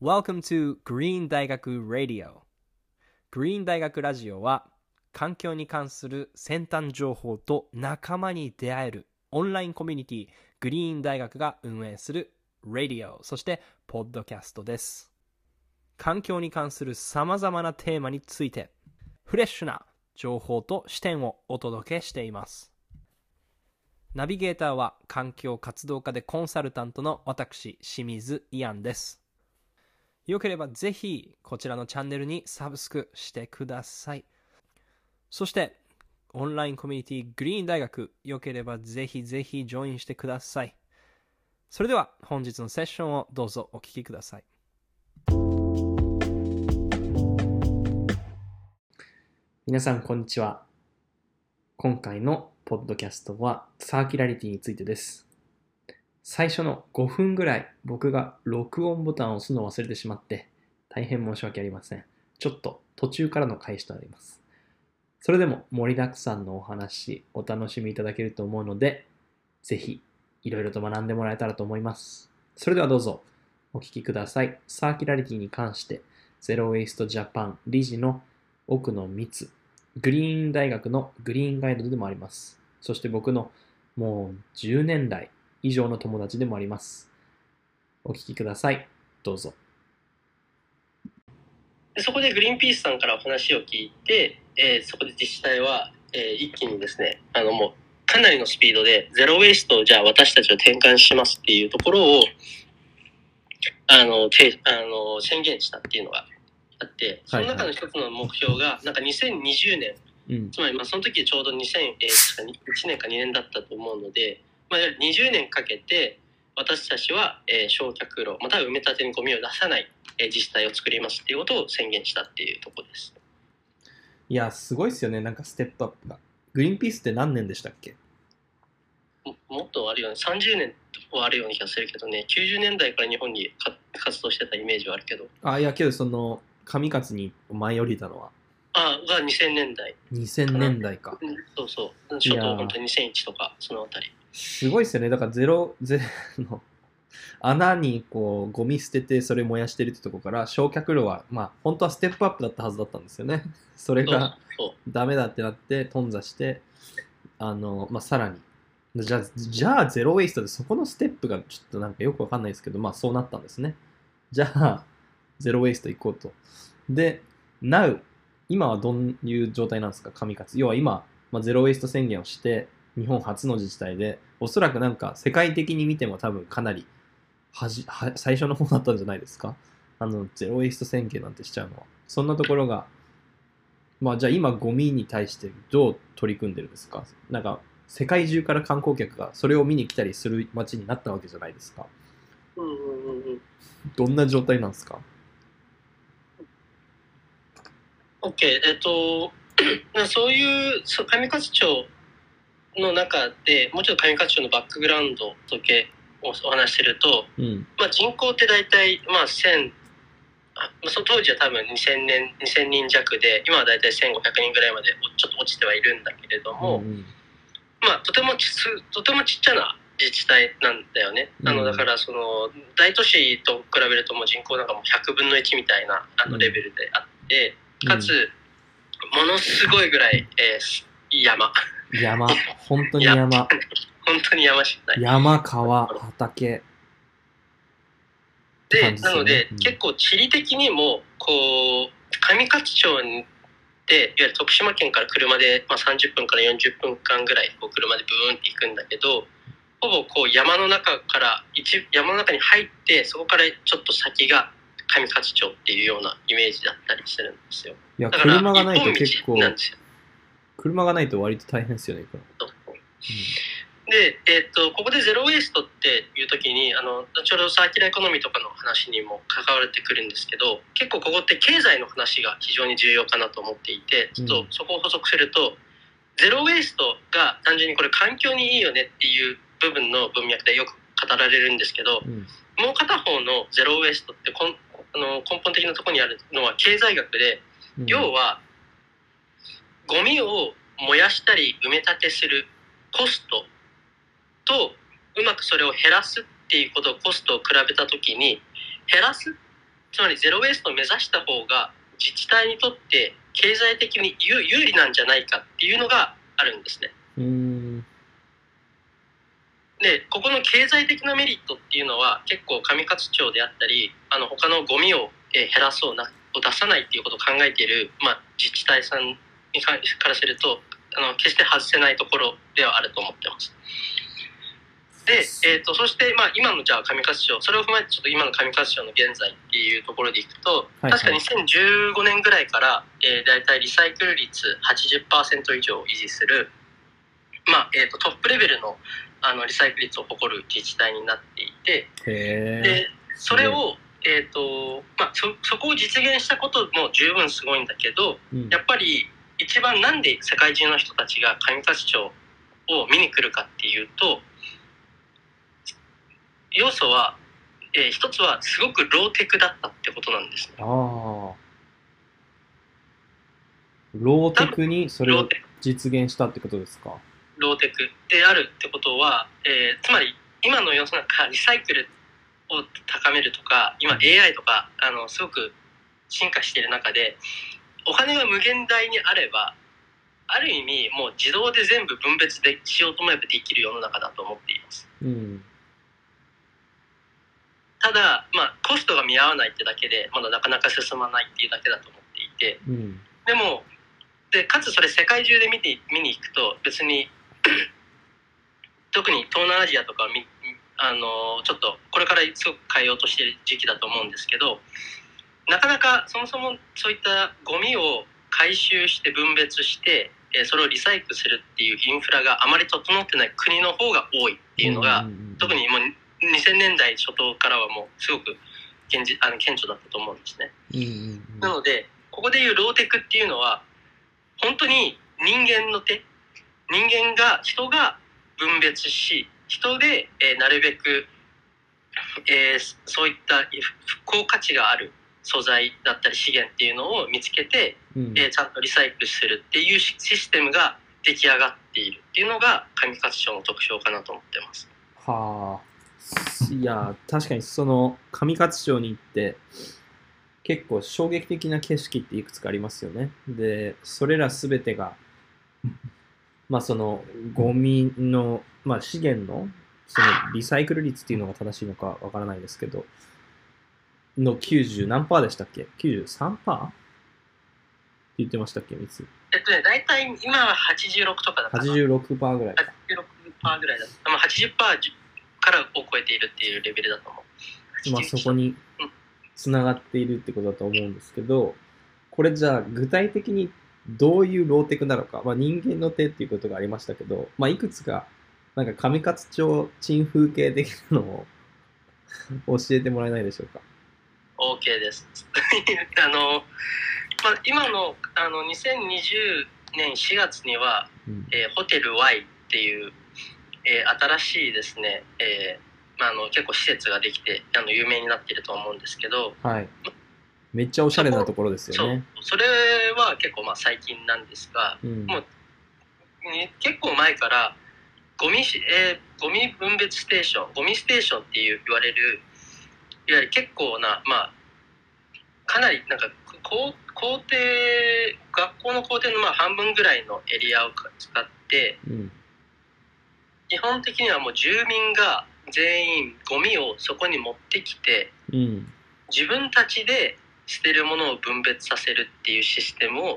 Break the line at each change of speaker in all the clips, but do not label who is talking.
Welcome to Green 大学 Radio。 Green 大学ラジオは環境に関する先端情報と仲間に出会えるオンラインコミュニティグリーン大学が運営するラジオ、そしてポッドキャストです。環境に関するさまざまなテーマについてフレッシュな情報と視点をお届けしています。ナビゲーターは環境活動家でコンサルタントの私、清水イアンです。よければぜひこちらのチャンネルにサブスクしてください。そしてオンラインコミュニティグリーン大学、よければぜひぜひジョインしてください。それでは本日のセッションをどうぞお聞きください。皆さんこんにちは。今回のポッドキャストはサーキュラリティについてです。最初の5分ぐらい僕が録音ボタンを押すのを忘れてしまって大変申し訳ありません。ちょっと途中からの開始となります。それでも盛りだくさんのお話お楽しみいただけると思うので、ぜひいろいろと学んでもらえたらと思います。それではどうぞお聞きください。サーキュラリティに関してゼロウェイストジャパン理事の奥野光、グリーン大学のグリーンガイドでもあります。そして僕のもう10年来以上の友達でもあります。お聞きください。どうぞ。
でそこでグリーンピースさんからお話を聞いて、そこで自治体は、一気にですね、もうかなりのスピードでゼロウェイストをじゃあ私たちは転換しますっていうところを宣言したっていうのがあって、その中の一つの目標がなんか2020年、つまりその時ちょうど1年か2年だったと思うので、20年かけて私たちは、焼却炉または埋め立てにゴミを出さない、自治体を作りますっていうことを宣言したっていうところです。
いやすごいですよね。なんかステップアップが。グリーンピースって何年でしたっけ？
もっとあるよね。30年はあるような気がするけどね。90年代から日本に活動してたイメージはあるけど。
いやけどその上勝に舞い降りたのは
が2000年代
2000年代か。
そうそう初頭本当に2001とかそのあたり。
すごいですよね。だからゼロの穴にこうゴミ捨ててそれ燃やしてるってとこから焼却炉は本当はステップアップだったはずだったんですよね。それがダメだってなって頓挫してさらにじゃあゼロウェイストでそこのステップがちょっとなんかよくわかんないですけどそうなったんですね。じゃあゼロウェイスト行こうと。で Now 今はどういう状態なんですか？上勝要は今、ゼロウェイスト宣言をして日本初の自治体で、おそらくなんか世界的に見ても多分かなり最初の方だったんじゃないですか？ゼロウェイスト宣言なんてしちゃうのは。そんなところがじゃあ今ゴミに対してどう取り組んでるんですか？なんか世界中から観光客がそれを見に来たりする街になったわけじゃないですか。どんな状態なんですか？
OK、そういう上勝町の中でもうちょっと上勝町のバックグラウンドだけお話しすると、人口って大体その当時は多分2000人弱で、今は大体1500人ぐらいまでちょっと落ちてはいるんだけれども、とてもちっちゃな自治体なんだよね。だからその大都市と比べるともう人口なんかもう100分の1みたいなレベルであって、かつものすごいぐらい、山
本当に山
本当に山しかない。
山、川、畑
で、なので、結構地理的にもこう上勝町でいわゆる徳島県から車で、30分から40分間ぐらいこう車でブーンって行くんだけど、ほぼこう山の中に入ってそこからちょっと先が上勝町っていうようなイメージだったりするんですよ。
いや、車がないと結構車がないと割と大変ですよね。
で、ここでゼロウェイストっていう時に後ほどサーキュラーエコノミーとかの話にも関われてくるんですけど、結構ここって経済の話が非常に重要かなと思っていて、ちょっとそこを補足すると、ゼロウェイストが単純にこれ環境にいいよねっていう部分の文脈でよく語られるんですけど、もう片方のゼロウェイストって根本的なところにあるのは経済学で、要はゴミを燃やしたり埋め立てするコストとうまくそれを減らすっていうことをコストを比べたときに、減らすつまりゼロウェイストを目指した方が自治体にとって経済的に有利なんじゃないかっていうのがあるんですね。で、ここの経済的なメリットっていうのは結構上勝町であったり、他のゴミを減らそうなを出さないっていうことを考えている、自治体さんからすると決して外せないところではあると思ってます。で、そして、今のじゃあ上勝町、それを踏まえてちょっと今の上勝町の現在っていうところでいくと、確か2015年ぐらいから、だいたいリサイクル率 80% 以上を維持する、トップレベルのリサイクル率を誇る自治体になっていて、でそれを、そこを実現したことも十分すごいんだけど、やっぱり一番なんで世界中の人たちが上勝町を見に来るかっていうと、要素は、一つはすごくローテクだったってことなんですね。
ローテクにそれを実現したってことですか。
ローテクであるってことは、つまり今の世の中リサイクルを高めるとか、今 AI とかすごく進化している中で、お金が無限大にあればある意味もう自動で全部分別しようと思えばできる世の中だと思っています。ただ、コストが見合わないってだけでまだなかなか進まないっていうだけだと思っていて、でもかつそれ世界中で見に行くと別に特に東南アジアとかちょっとこれからすごく変えようとしている時期だと思うんですけど、なかなかそもそもそういったゴミを回収して分別してそれをリサイクルするっていうインフラがあまり整ってない国の方が多いっていうのが、特にもう2000年代初頭からはもうすごく顕著だったと思うんですね。なのでここでいうローテクっていうのは本当に人が分別し、人で、なるべく、そういった高価値がある素材だったり資源っていうのを見つけて、ちゃんとリサイクルするっていうシステムが出来上がっているっていうのが上勝町の特徴かなと思ってます。
いや確かにその上勝町に行って結構衝撃的な景色っていくつかありますよね。でそれら全てがそのゴミの、資源のそのリサイクル率っていうのが正しいのかわからないですけどの90何パーでしたっけ？ 93%？ って言ってましたっけ？
大体今は86とかだったかな。
86%ぐらい。
86%ぐらいだった。80%からを超えているっていうレベルだと思う。
そこにつながっているってことだと思うんですけど、これじゃあ具体的にどういうローテクなのか、人間の手っていうことがありましたけど、いくつかなんか上勝町珍風景的なのを教えてもらえないでしょうか。
OK です今の2020年4月には、ホテル Y っていう、新しいですね、結構施設ができて有名になっていると思うんですけど、
めっちゃおしゃれなところですよね。
それは結構最近なんですが、もう結構前からゴミ分別ステーション、ゴミステーションって言われるいわゆる結構なかなりなんか学校の校庭の半分ぐらいのエリアを使って、基本的にはもう住民が全員ゴミをそこに持ってきて、自分たちで捨てるものを分別させるっていうシステムを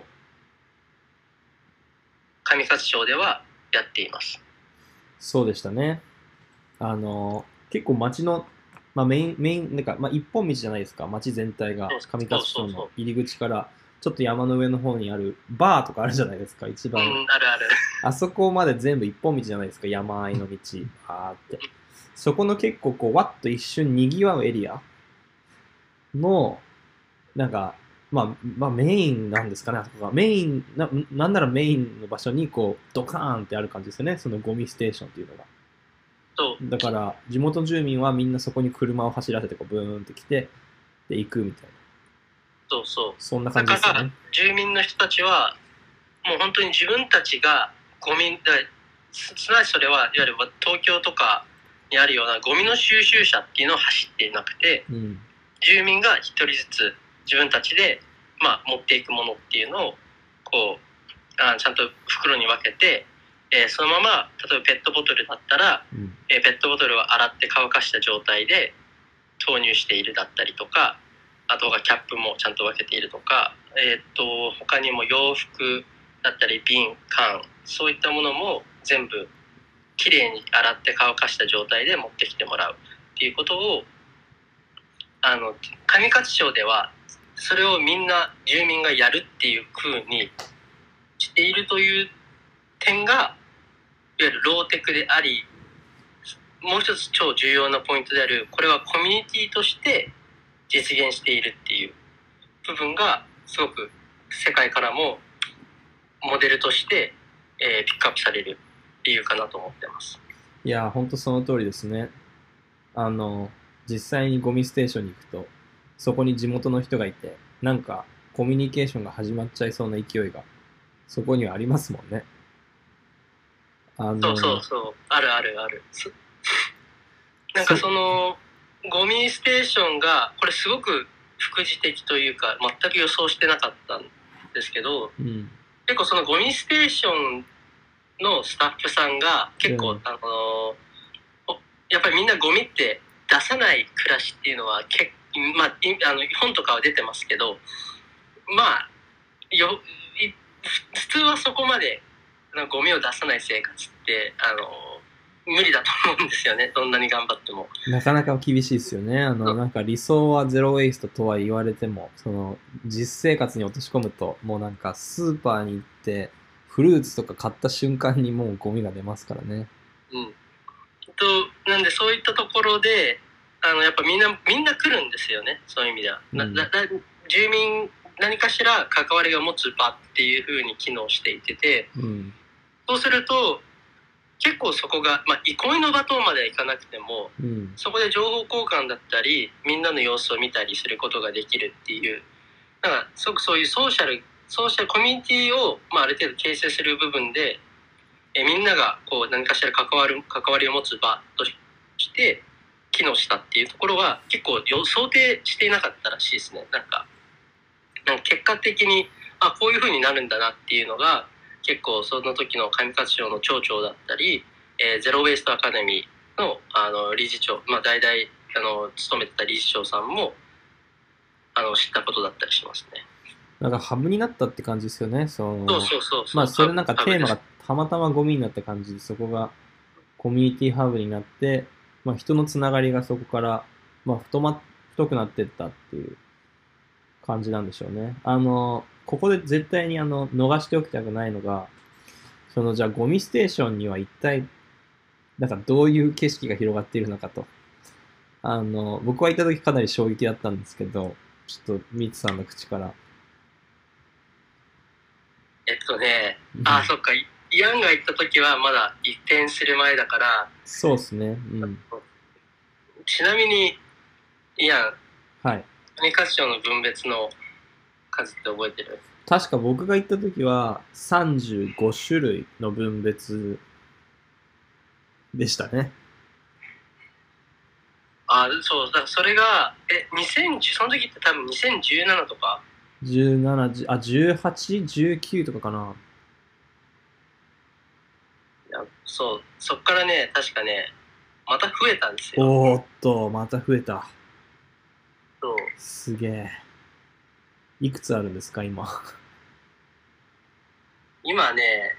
上勝町ではやっています。
そうでしたね。結構町の、メインなんか、一本道じゃないですか、町全体が上勝町の入り口からちょっと山の上の方にあるバーとかあるじゃないですか、一番。
あるある。
あそこまで全部一本道じゃないですか、山あいの道バーって。そこの結構わっと一瞬にぎわうエリアのなんかメインなんですかね、あそこがメインなんならメインの場所にドカーンってある感じですよね、そのゴミステーションっていうのが。だから地元住民はみんなそこに車を走らせてブーンって来てで行くみたいな。そんな感じですよね。
だから住民の人たちはもう本当に自分たちがゴミすなわちそれはいわゆる東京とかにあるようなゴミの収集車っていうのを走っていなくて、 住民が一人ずつ自分たちで、持っていくものっていうのをこうちゃんと袋に分けて、そのまま例えばペットボトルだったら、ペットボトルを洗って乾かした状態で投入しているだったりとか、あとはキャップもちゃんと分けているとか、他にも洋服だったり瓶、缶、そういったものも全部きれいに洗って乾かした状態で持ってきてもらうっていうことを上勝町ではそれをみんな住民がやるっていう風にしているという点がいわゆるローテクであり、もう一つ超重要なポイントであるこれはコミュニティとして実現しているっていう部分がすごく世界からもモデルとして、ピックアップされる理由かなと思ってます。
いや本当その通りですね。実際にゴミステーションに行くとそこに地元の人がいてなんかコミュニケーションが始まっちゃいそうな勢いがそこにはありますもんね。
そうあるなんかそのゴミステーションがこれすごく副次的というか全く予想してなかったんですけど、結構そのゴミステーションのスタッフさんが結構、やっぱりみんなゴミって出さない暮らしっていうのは本とかは出てますけど、普通はそこまでゴミを出さない生活って無理だと思うんですよね。どんなに頑張っても
なかなか厳しいですよね。なんか理想はゼロウェイストとは言われてもその実生活に落とし込むともうなんかスーパーに行ってフルーツとか買った瞬間にもうゴミが出ますからね。
なんでそういったところでやっぱみんな来るんですよね。そういう意味では、住民何かしら関わりを持つ場っていう風に機能していて、そうすると結構そこが、憩いの場とまではいかなくても、そこで情報交換だったりみんなの様子を見たりすることができるっていう、だからすごくそういうソーシャルコミュニティを、ある程度形成する部分で、みんながこう何かしら関わりを持つ場として機能したっていうところは結構想定していなかったらしいですね。なんか結果的にこういう風になるんだなっていうのが結構その時の上勝町の町長だったり、ゼロ・ウェイスト・アカデミーの、理事長、代々勤めてた理事長さんも知ったことだったりしますね。
なんかハブになったって感じですよね。
そう
それなんかテーマがたまたまゴミになった感じでそこがコミュニティハブになって、人のつながりがそこから、太くなっていったっていう感じなんでしょうね。ここで絶対に逃しておきたくないのが、じゃあゴミステーションには一体、なんかどういう景色が広がっているのかと。僕は行った時かなり衝撃だったんですけど、ちょっとミツさんの口から。
そっか、イアンが行った時はまだ移転する前だから。
そうですね。
ちなみに、イアン。
はい。
上勝町の分別の数って覚えてる？
確か僕が行った時は35種類の分別でしたね。
そうだ、それがその時って多分2017とか
18、19とかかな。
そっからね、確かね、また増えたんですよ。
おーっと、また増えた。
そう。
すげえ。いくつあるんですか、今。
今ね、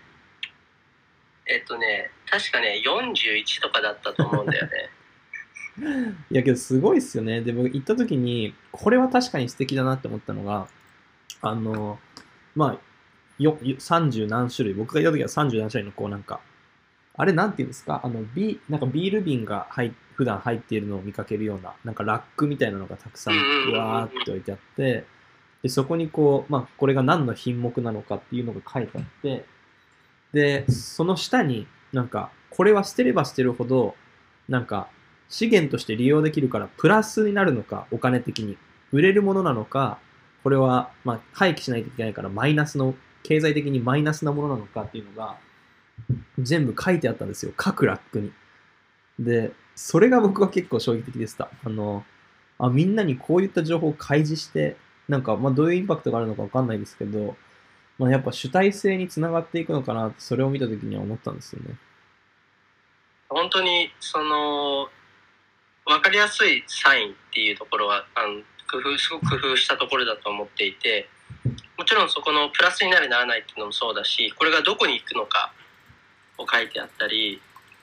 確かね、41とかだったと思うんだよね。
いやけどすごいっすよね。で、僕行った時に、これは確かに素敵だなって思ったのが、30何種類、僕が行った時は30何種類のこうなんか、あれなんていうんですか、なんかビール瓶が普段入っているのを見かけるような、なんかラックみたいなのがたくさんわーって置いてあって、で、そこにこう、これが何の品目なのかっていうのが書いてあって、で、その下になんか、これは捨てれば捨てるほど、なんか、資源として利用できるからプラスになるのか、お金的に。売れるものなのか、これは、廃棄しないといけないから経済的にマイナスなものなのかっていうのが、全部書いてあったんですよ。各ラックに。で、それが僕は結構衝撃的でした。 みんなにこういった情報を開示して、なんか、どういうインパクトがあるのかわかんないですけど、やっぱ主体性につながっていくのかなって、それを見たときには思ったんですよね。
本当に、わかりやすいサインっていうところは、すごく工夫したところだと思っていて、もちろんそこのプラスになるならないっていうのもそうだし、これがどこに行くのかを書いてあったり、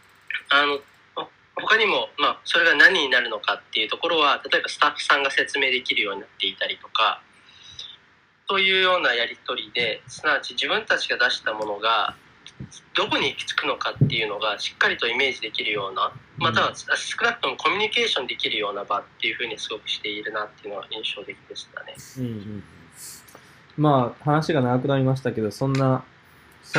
他にも、それが何になるのかっていうところは、例えばスタッフさんが説明できるようになっていたりとか、そういうようなやり取りで、すなわち自分たちが出したものがどこに行き着くのかっていうのがしっかりとイメージできるような、または少なくともコミュニケーションできるような場っていうふうにすごくしているなっていうのは印象的でしたね。
話が長くなりましたけど、そんな素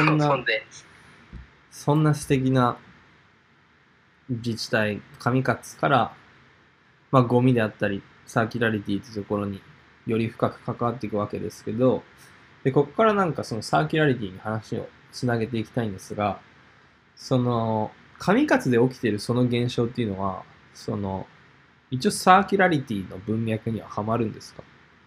敵な自治体、上勝から、ゴミであったり、サーキュラリティというところにより深く関わっていくわけですけど、で、ここからなんかそのサーキュラリティに話をつなげていきたいんですが、上勝で起きているその現象っていうのは、一応サーキュラリティの文脈にははまるんですか？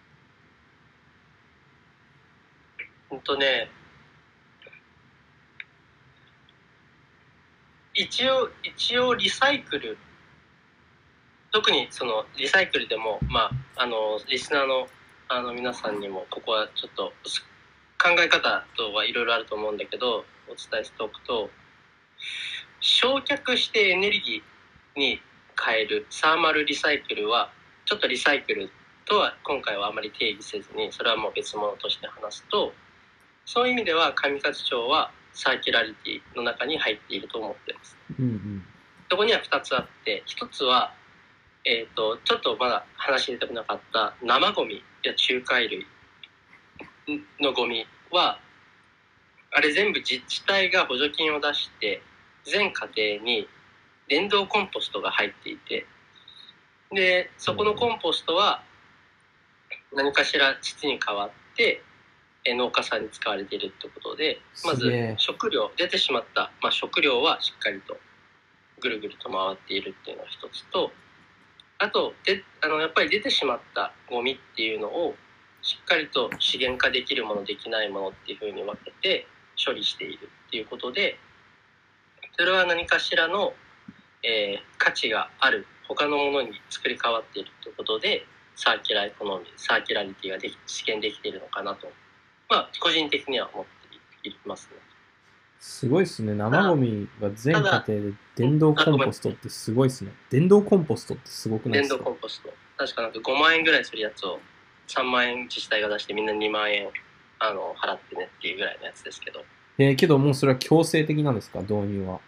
一応リサイクル、特にそのリサイクルでも、リスナーの皆さんにもここはちょっと考え方とはいろいろあると思うんだけどお伝えしておくと、焼却してエネルギーに変えるサーマルリサイクルはちょっとリサイクルとは今回はあまり定義せずに、それはもう別物として話すと、そういう意味では上勝町はサーキュラリティの中に入っていると思っています。そこには2つあって、1つはちょっとまだ話に出てこなかった生ゴミや仲介類のゴミは、あれ全部自治体が補助金を出して全家庭に電動コンポストが入っていて、でそこのコンポストは何かしら土に変わって農家さんに使われているってことで、まず食料出てしまった、食料はしっかりとぐるぐると回っているっていうのが一つと、あとやっぱり出てしまったゴミっていうのをしっかりと資源化できるものできないものっていうふうに分けて処理しているっていうことで、それは何かしらの、価値がある他のものに作り変わっているということで、サーキュラエコノミー、サーキュラリティが実現できているのかなと、個人的には思っていますね。
すごいですね。生ゴミが全家庭で電動コンポストってすごいですね。電動コンポストってすごくないですか？
電動コンポスト。確かなんか5万円ぐらいするやつを3万円自治体が出してみんな2万円払ってねっていうぐらいのやつですけど。
けどもうそれは強制的なんですか、導入は？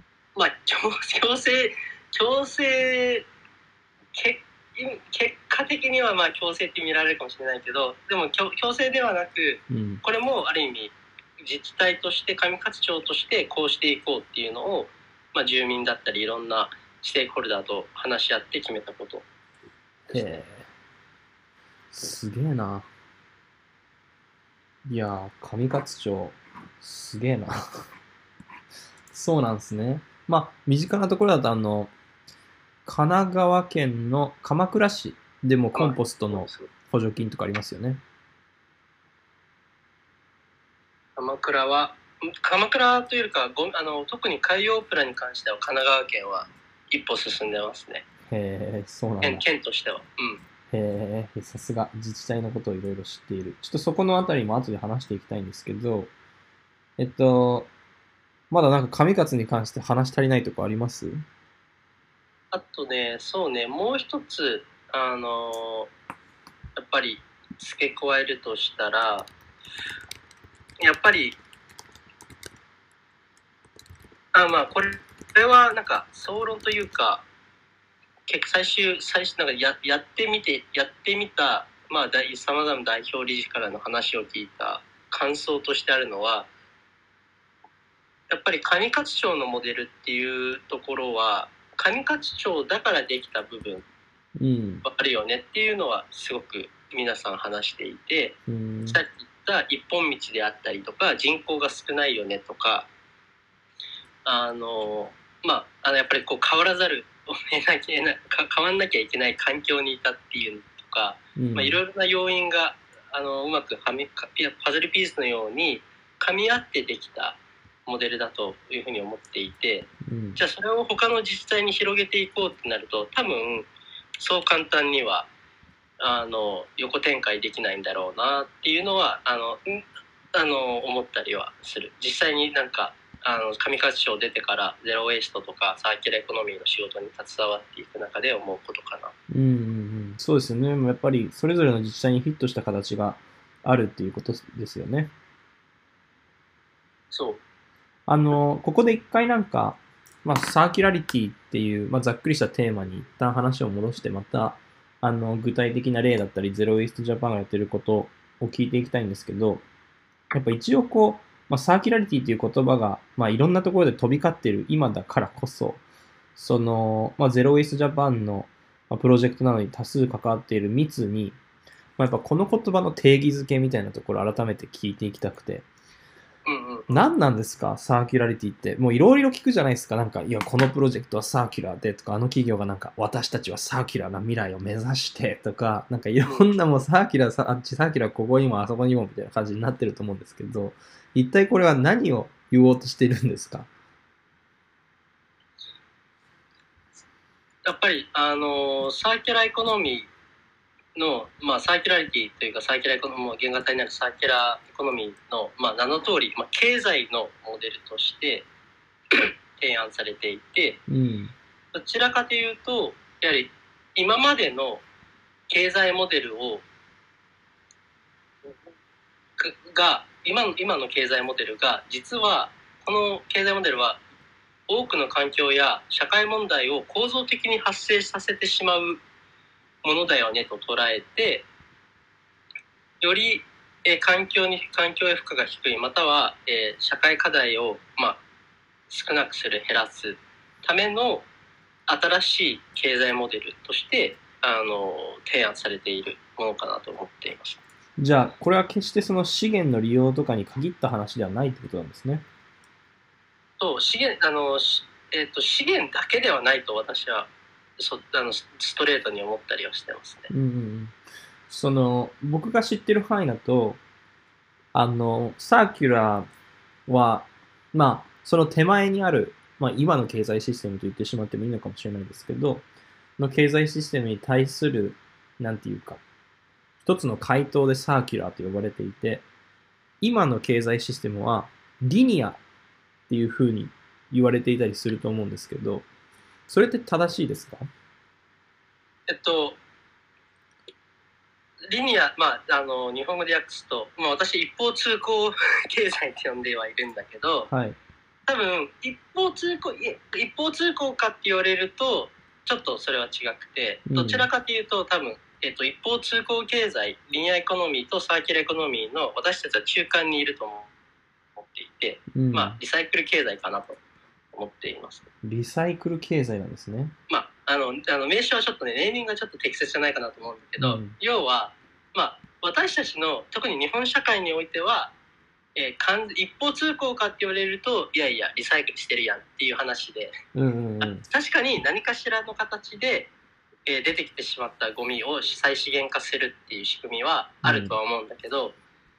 強制、結果的には強制って見られるかもしれないけど、でも強制ではなく、これもある意味自治体として上勝町としてこうしていこうっていうのを、住民だったりいろんなステークホルダーと話し合って決めたことですね。
すげえな。いやー、上勝町すげえな。そうなんですね。身近なところだと神奈川県の鎌倉市でもコンポストの補助金とかありますよね。
鎌倉というか特に海洋プラに関しては神奈川県は一歩進んでますね。
へえ、そうなんだ。
県としては。
へえ、さすが自治体のことをいろいろ知っている。ちょっとそこのあたりも後で話していきたいんですけど、まだなんか上勝に関して話足りないとこあります？
あとね、もう一つやっぱり付け加えるとしたら、やっぱりこれはなんか総論というか、最終なんかやってみたさまざまな代表理事からの話を聞いた感想としてあるのは、やっぱり上勝町のモデルっていうところは上勝町だからできた部分あるよねっていうのはすごく皆さん話していて、さっき言った一本道であったりとか人口が少ないよねとか、やっぱりこう変わらざる変わんなきゃいけない環境にいたっていうのとか、いろいろな要因がうまくパズルピースのように噛み合ってできたモデルだというふうに思っていて、じゃあそれを他の自治体に広げていこうってなると、多分そう簡単には横展開できないんだろうなっていうのは思ったりはする。実際に上勝町出てからゼロ・ウェイストとかサーキュラーエコノミーの仕事に携わっていく中で思うことかな。
そうですよね。やっぱりそれぞれの自治体にフィットした形があるっていうことですよね。
そう。
ここで一回サーキュラリティっていう、ざっくりしたテーマに一旦話を戻して、また、具体的な例だったり、ゼロ・ウェイスト・ジャパンがやってることを聞いていきたいんですけど、やっぱ一応サーキュラリティという言葉が、いろんなところで飛び交っている今だからこそ、ゼロ・ウェイスト・ジャパンのプロジェクトなのに多数関わっている密に、やっぱこの言葉の定義づけみたいなところを改めて聞いていきたくて、何なんですかサーキュラリティって。もういろいろ聞くじゃないですか。いや、このプロジェクトはサーキュラーでとか、企業が私たちはサーキュラーな未来を目指してとか、いろんなもうサーキュラー、サーキュラーここにもあそこにもみたいな感じになってると思うんですけど、一体これは何を言おうとしているんですか？
やっぱり、サーキュラーエコノミーの、サーキュラリティというかサーキュラーエコノミー、原型になるサーキュラーエコノミーの、名の通り、経済のモデルとして提案されていて、どちらかというとやはり今までの経済モデル今の経済モデルが実はこの経済モデルは多くの環境や社会問題を構造的に発生させてしまうものだよねと捉えて、より環境へ負荷が低い、または社会課題を少なくする、減らすための新しい経済モデルとして提案されているものかなと思っています。
じゃあこれは決してその資源の利用とかに限った話ではないってことなんですね。
そう資源資源だけではないと私はストレートに思ったりはしてますね。
僕が知ってる範囲だとサーキュラーはその手前にある、今の経済システムと言ってしまってもいいのかもしれないですけどの経済システムに対するなんていうか一つの回答でサーキュラーと呼ばれていて、今の経済システムはリニアっていう風に言われていたりすると思うんですけど、それって正しいですか？
リニア、日本語で訳すと、私一方通行経済って呼んではいるんだけど、多分一方通行かって言われるとちょっとそれは違くて、どちらかというと多分一方通行経済、リニアエコノミーとサーキュラーエコノミーの私たちは中間にいると思っていて、リサイクル経済かなと思っています。
リサイクル経済なんですね。
名称はちょっとね、ネーミングがちょっと適切じゃないかなと思うんだけど、要は、私たちの特に日本社会においては、一方通行かって言われるといやいやリサイクルしてるやんっていう話で、確かに何かしらの形で出てきてしまったゴミを再資源化するっていう仕組みはあるとは思うんだけど、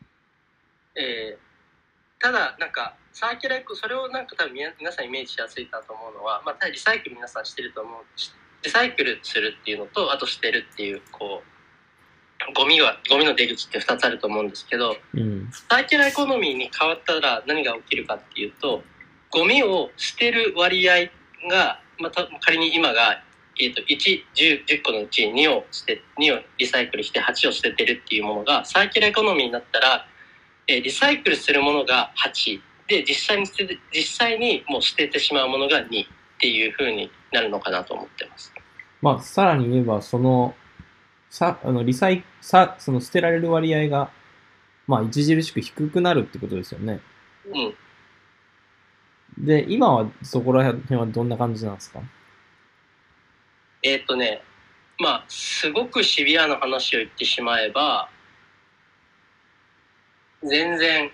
ただサーキュラーそれを多分皆さんイメージしやすいかと思うのは、リサイクル皆さんしてると思う。リサイクルするっていうのとあと捨てるっていうゴミの出口って2つあると思うんですけど、サーキュラーエコノミーに変わったら何が起きるかっていうと、ゴミを捨てる割合が、仮に今が10個のうち2をリサイクルして8を捨ててるっていうものが、サーキュラーエコノミーになったら、リサイクルするものが8で実際にもう捨ててしまうものが2っていう風になるのかなと思ってます。
さらに言えばその捨てられる割合が著しく低くなるってことですよね。で、今はそこら辺はどんな感じなんですか？
すごくシビアな話を言ってしまえば、全然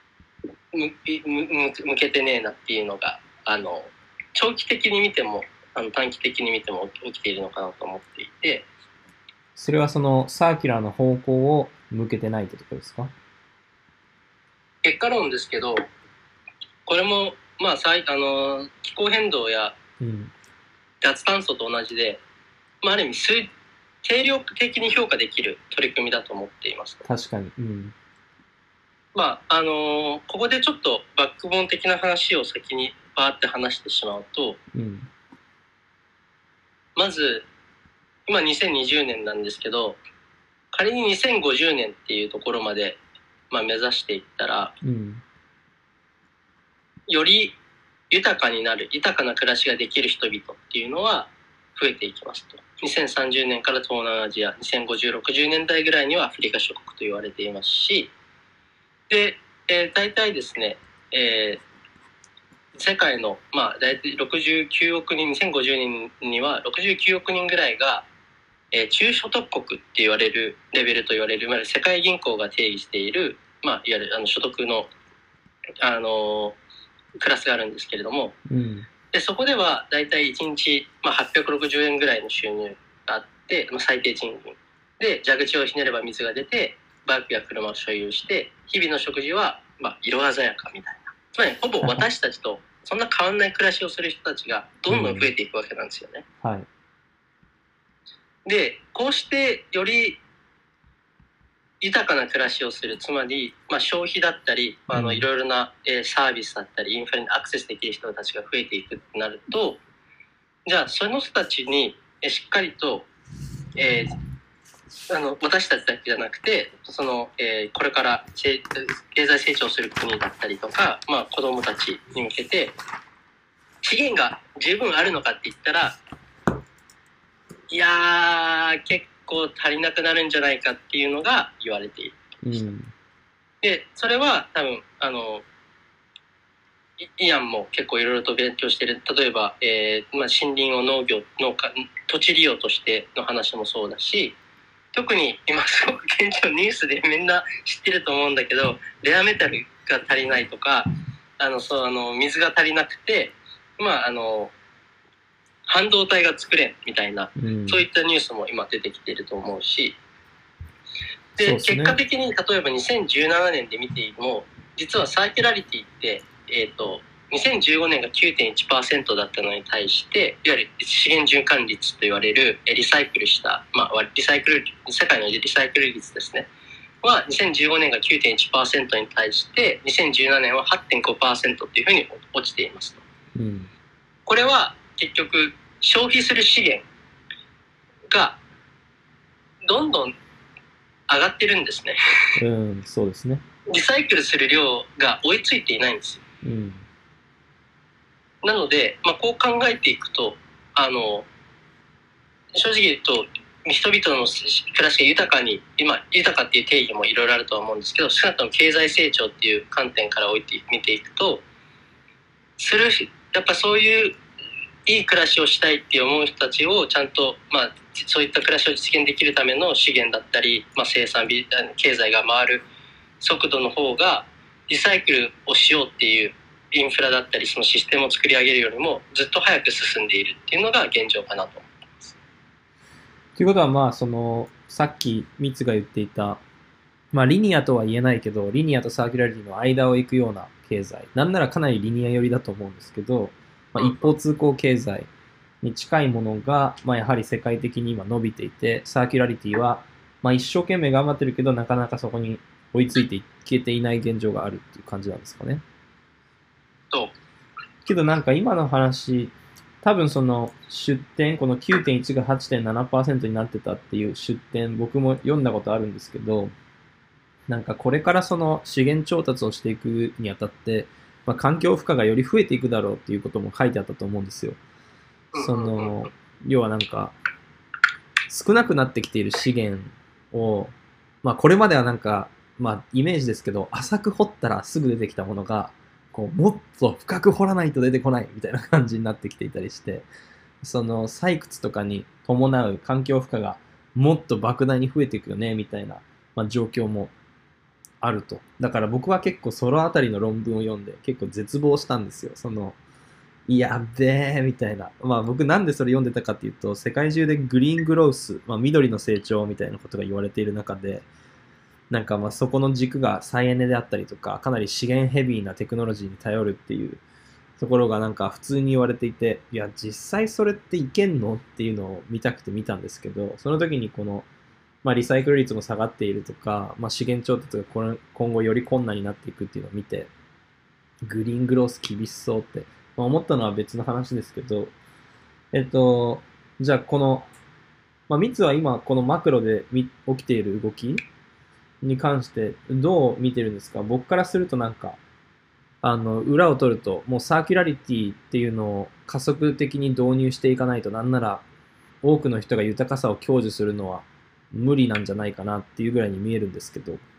向けてねえなっていうのが長期的に見ても短期的に見ても起きているのかなと思っていて。
それはそのサーキュラーの方向を向けてないってことですか？
結果論ですけど、これも、まあ、気候変動や脱炭素と同じで、まあ、ある意味定量的に評価できる取り組みだと思っています。
確かに。
まあ、ここでちょっとバックボーン的な話を先にバーって話してしまうと、まず、今2020年なんですけど、仮に2050年っていうところまで、まあ、目指していったら、より豊かになる、豊かな暮らしができる人々っていうのは増えていきますと。2030年から東南アジア、2050、60年代ぐらいにはアフリカ諸国と言われていますし、で、大体ですね、世界の、まあ、大体69億人、2050年には69億人ぐらいが、中所得国って言われるレベルと言われる、世界銀行が定義している、まあ、いわゆる所得の、クラスがあるんですけれども、でそこではだいたい1日、まあ、860円ぐらいの収入があって、まあ、最低賃金で蛇口をひねれば水が出てバイクや車を所有して日々の食事は、まあ、色鮮やかみたいな、つまりほぼ私たちとそんな変わんない暮らしをする人たちがどんどん増えていくわけなんですよね。でこうしてより豊かな暮らしをする、つまり、まあ、消費だったり、いろいろな、サービスだったりインフラにアクセスできる人たちが増えていくってなると、じゃあその人たちにしっかりと、私たちだけじゃなくてこれから経済成長する国だったりとか、まあ、子どもたちに向けて資源が十分あるのかって言ったら、いやー結構足りなくなるんじゃないかっていうのが言われている。でそれは多分イアンも結構いろいろと勉強している。例えば、まあ、森林を農家土地利用としての話もそうだし、特に今すごく現状ニュースでみんな知ってると思うんだけど、レアメタルが足りないとか水が足りなくて、まあ半導体が作れんみたいな、そういったニュースも今出てきていると思うし、で、結果的に例えば2017年で見ても、実はサーキュラリティって2015年が 9.1% だったのに対して、いわゆる資源循環率と言われるリサイクルした、まあ、世界のリサイクル率ですねは2015年が 9.1% に対して2017年は 8.5% っていうふうに落ちていますと。これは結局消費する資源がどんどん上がってるんですね。
そうですね。
リサイクルする量が追いついていないんですよ。なので、まあ、こう考えていくと正直言うと人々の暮らしが豊かに、今豊かっていう定義もいろいろあるとは思うんですけど、少なくとも経済成長っていう観点から見ていくとやっぱそういういい暮らしをしたいって思う人たちをちゃんと、まあ、そういった暮らしを実現できるための資源だったり、まあ、生産経済が回る速度の方がリサイクルをしようっていうインフラだったりそのシステムを作り上げるよりもずっと早く進んでいるっていうのが現状かなと思います。
ということは、まあさっきミツが言っていた、まあ、リニアとは言えないけどリニアとサーキュラリティの間を行くような経済、なんならかなりリニア寄りだと思うんですけど、まあ、一方通行経済に近いものが、まあ、やはり世界的に今伸びていて、サーキュラリティは、まあ、一生懸命頑張ってるけどなかなかそこに追いついていけていない現状があるっていう感じなんですかね。けどなんか今の話、多分その出典、この 9.1 が 8.7% になってたっていう出典、僕も読んだことあるんですけど、なんかこれからその資源調達をしていくにあたって、まあ、環境負荷がより増えていくだろうっていうことも書いてあったと思うんですよ。要はなんか少なくなってきている資源を、まあこれまではなんか、まあイメージですけど、浅く掘ったらすぐ出てきたものが、こうもっと深く掘らないと出てこないみたいな感じになってきていたりして、その採掘とかに伴う環境負荷がもっと莫大に増えていくよねみたいな、まあ、状況もあると。だから僕は結構そのあたりの論文を読んで結構絶望したんですよ。 やっべえみたいな。まあ僕なんでそれ読んでたかっていうと、世界中でグリーングロース、まあ、緑の成長みたいなことが言われている中で、なんかまあそこの軸が再エネであったりとか、かなり資源ヘビーなテクノロジーに頼るっていうところがなんか普通に言われていて、いや実際それっていけんのっていうのを見たくて見たんですけど、その時にこの、まあ、リサイクル率も下がっているとか、まあ、資源調達が今後より困難になっていくっていうのを見て、グリーングロース厳しそうって、まあ、思ったのは別の話ですけど、じゃあこの、まあ、ミツは今このマクロで起きている動きに関してどう見てるんですか？僕からするとなんか、裏を取ると、もうサーキュラリティっていうのを加速的に導入していかないと、なんなら多くの人が豊かさを享受するのは無理なんじゃないかなっていうぐらいに見えるんですけど。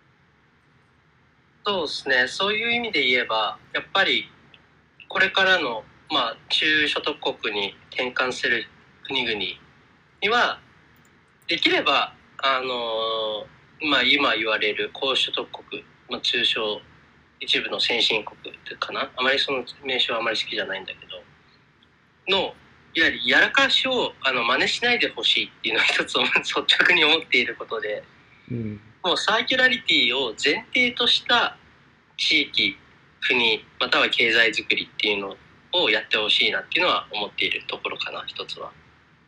そうですね。そういう意味で言えば、やっぱりこれからの、まあ、中所得国に転換する国々には、できれば、まあ、今言われる高所得国、まあ、中小一部の先進国かな、あまりその名称はあまり好きじゃないんだけど、の、いわゆるやらかしを真似しないでほしいっていうのを一つ率直に思っていることで、もうサーキュラリティを前提とした地域、国、または経済づくりっていうのをやってほしいなっていうのは思っているところかな、一つは。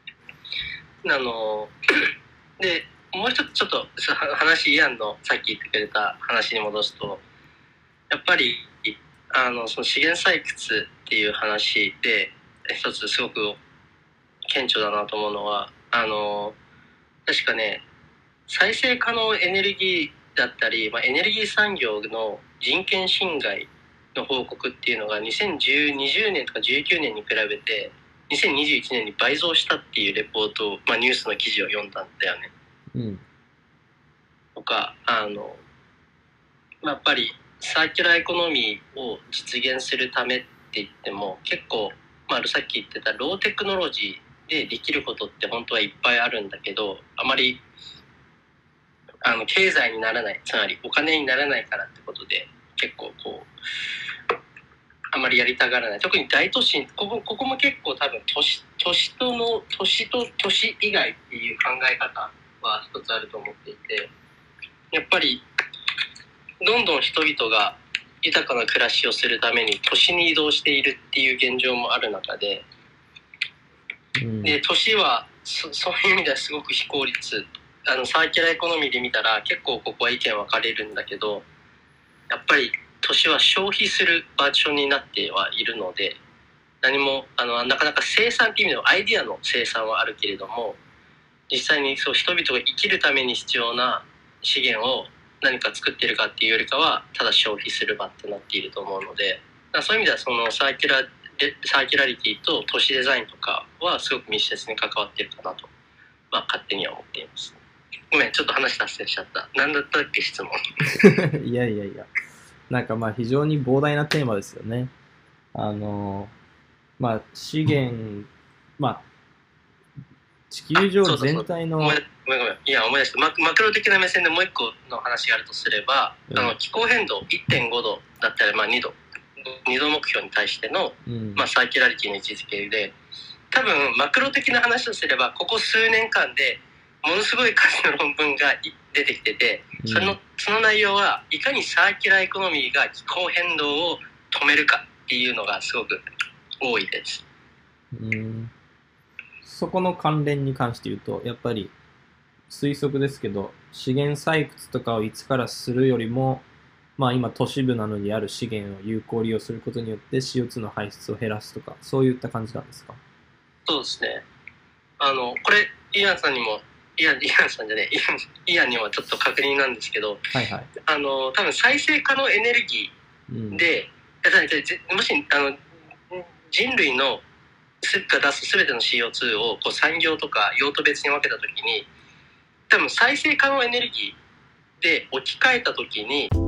で、もう一つちょっと話、イアンのさっき言ってくれた話に戻すと、やっぱりその資源採掘っていう話で一つすごく顕著だなと思うのは、確かね、再生可能エネルギーだったり、まあ、エネルギー産業の人権侵害の報告っていうのが2020年とか19年に比べて2021年に倍増したっていうレポートを、まあ、ニュースの記事を読んだんだよね。とかやっぱりサーキュラーエコノミーを実現するためって言っても結構、まあ、さっき言ってたローテクノロジーでできることって本当はいっぱいあるんだけど、あまり経済にならない、つまりお金にならないからってことで結構こうあまりやりたがらない。特に大都市、ここも結構多分都市と都市以外っていう考え方は一つあると思っていて、やっぱりどんどん人々が豊かな暮らしをするために都市に移動しているっていう現状もある中で、で都市はそういう意味ではすごく非効率、サーキュラーエコノミーで見たら結構ここは意見分かれるんだけど、やっぱり都市は消費する場所になってはいるので、何もなかなか生産っていう意味ではアイデアの生産はあるけれども、実際にそう人々が生きるために必要な資源を何か作っているかっていうよりかはただ消費する場ってなっていると思うので、そういう意味ではそのサーキュラリティと都市デザインとかはすごく密接に関わっているかなと、まあ、勝手には思っています。ごめん、ちょっと話脱線しちゃった。何だったっけ質問
いやなんかまあ非常に膨大なテーマですよね。まあ資源、まあ地球上全体の
ごめんいや思い出した、マクロ的な目線でもう一個の話があるとすれば、気候変動 1.5 度だったらまあ2度目標に対しての、まあ、サーキュラリティの位置づけで、多分マクロ的な話とすればここ数年間でものすごい数の論文が出てきてて、その内容はいかにサーキュラーエコノミーが気候変動を止めるかっていうのがすごく多いです。
そこの関連に関して言うと、やっぱり推測ですけど、資源採掘とかをいつからするよりも、まあ今都市部なのにある資源を有効利用することによって CO2 の排出を減らすとか、そういった感じなんですか？
そうですね。これイアンさんにもイアンにもちょっと確認なんですけど、多分再生可能エネルギーで、もし人類のが出す全ての CO2 をこう産業とか用途別に分けたときに、多分再生可能エネルギーで置き換えたときに